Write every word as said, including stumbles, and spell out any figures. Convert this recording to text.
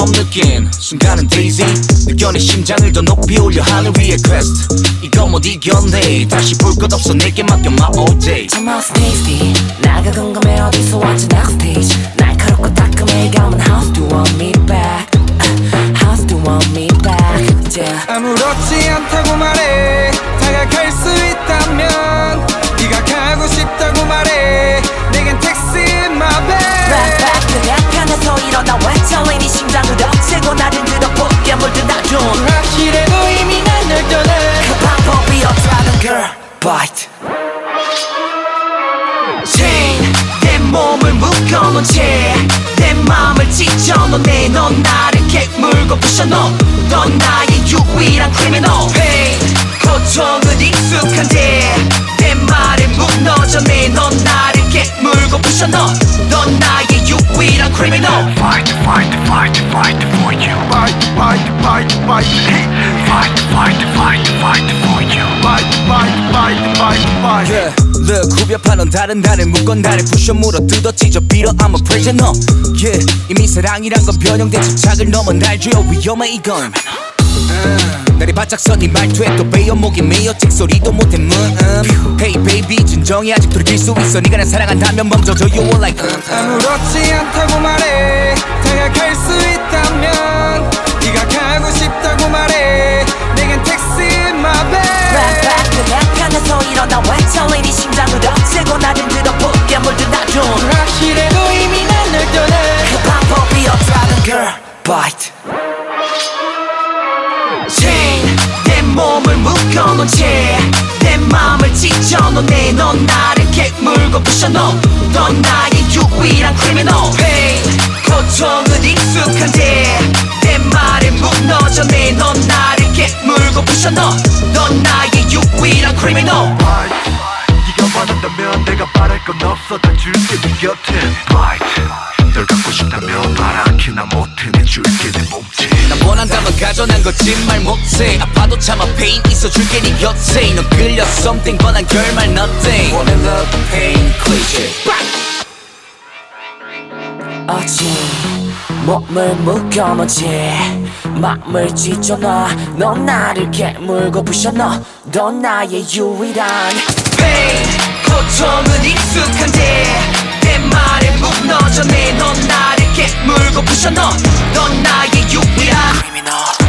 처음 느낀 순간은 dizzy 느껴 내 심장을 더 높이 올려 하늘 위의 quest 이거 못 이겼네 다시 볼 것 없어 내게 맡겨 my all day 참 house tasty 나가 궁금해 어디서 왔지 next stage 날카롭고 따끔해 감은 house do want me back uh, house do want me back yeah. 아무렇지 않다고 말해 다가갈 수 있다면 네가 가고 싶다고 말해 내겐 택시 in my bed Back back 그냥 편해서 일어나 외쳐내 네 심장을 덮치고 나를 들어보게 물들나줘 확실해도 이미 난 널 떠나 그 방법이 없다는 girl bite Chain 내 몸을 묶어놓은 채 내 맘을 찢어놓네 넌 나를 깨물고 부셔넣어 넌 나의 유일한 criminal Pain 고통은 익숙한데 내 말에 무너져네 넌 나를 깨물고 부셔넣어 넌 나의 유일한 criminal Fight, fight, fight, fight for you. Fight, fight, fight, fight. Fight, fight, fight, fight for you. Fight, fight, fight, fight, fight. Yeah, look 후벼파는 다른 나를 묶어 나를 부셔 물어 뜯어 찢어 빌어 I'm a prisoner Yeah, 이미 사랑이란 건 변형된 집착을 넘어 날 죄어 위험해 이건 uh, 날이 바짝 선 네 말투에 또 베어 목이 메어 찍소리도 못해 문 um. Hey baby 진정이 아직도 느낄 수 있어 네가 날 사랑한다면 멈춰줘 You were like uh, uh. 아무렇지 않다고 말해 다가갈 수 있다면 네가 가고 싶다고 말해 내겐 택시 in my bed Back back 그냥 편해서 일어나 외쳐내 네 심장을 덮치고 나를 들어보게 물들나줘 확실해도 이미 난 널 떠나 그 방법이 없다는 girl bite Chain 내 몸을 묶어놓은 채 내 맘을 찢어놓네 넌 나를 깨물고 부셔넣어 넌 나의 유일한 criminal Pain 고통은 익숙한데 내 말에 무너져네 넌 나를 깨물고 부셔넣어 넌 나의 유일한 criminal Fight. 네가 원한다면 내가 바랄 건 없어 다 줄게 네 곁에. Fight. 널 갖고 싶다면 바라기 나 못해 내줄게 내 몸짓. 난 원한다면 가져 난 거짓말 못해 아파도 참아 pain 있어줄게 네 곁에 넌 끌려 something 뻔한 결말 nothing Wanna love pain cliche 어찌 몸을 묶어놓은 채 맘을 찢어놔 넌 나를 깨물고 부셔넣어 넌 나의 유일한 Pain 고통은 익숙한데 내 말에 무너져네 넌 나를 깨물고 부셔넣어 넌 나의 유일한 criminal